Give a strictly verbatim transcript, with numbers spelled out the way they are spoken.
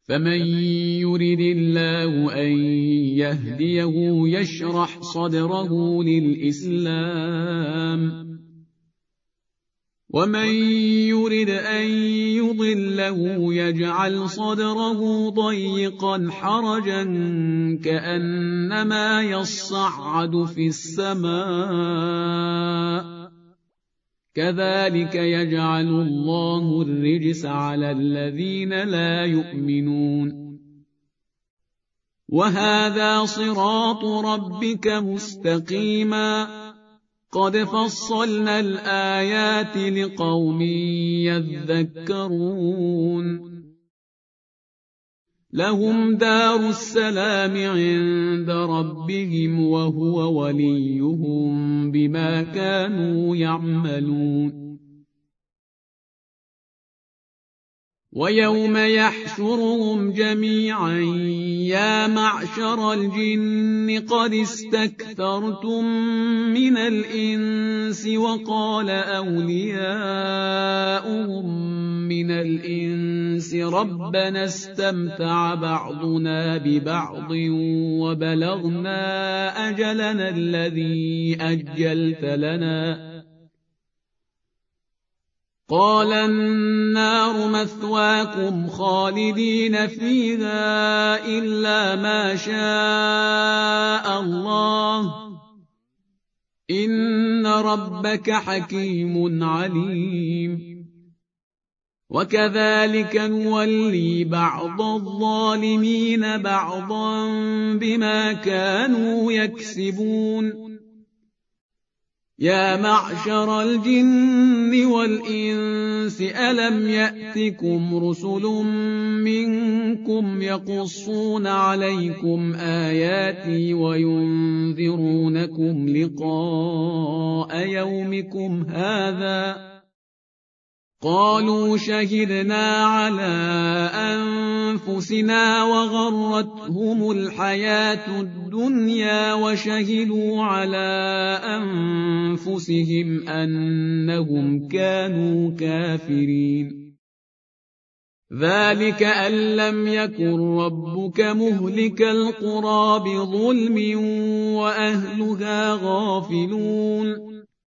فمن يرد الله أن يهديه يشرح صدره للإسلام ومن يرد أن يضله يجعل صدره ضيقا حرجا كأنما يصعد في السماء كذلك يجعل الله الرجس على الذين لا يؤمنون وهذا صراط ربك مستقيما قد فصلنا الآيات لقوم يذكرون لهم دار السلام عند ربهم وهو وليهم بما كانوا يعملون ويوم يحشرهم جميعا يا معشر الجن قد استكثرتم من الإنس وقال أولياؤهم من الإنس ربنا استمتع بعضنا ببعض وبلغنا أجلنا الذي أجلت لنا قال النار مثواكم خالدين فيها إلا ما شاء الله إن ربك حكيم عليم وكذلك نولي بعض الظالمين بعضا بما كانوا يكسبون يا معشر الجن والإنس ألم يأتكم رسل منكم يقصون عليكم آياتي وينذرونكم لقاء يومكم هذا قالوا شهدنا على أنفسنا وغرتهم الحياة الدنيا وشهدوا على أنفسهم أنهم كانوا كافرين ذلك أن لم يكن ربك مهلك القرى بظلم وأهلها غافلون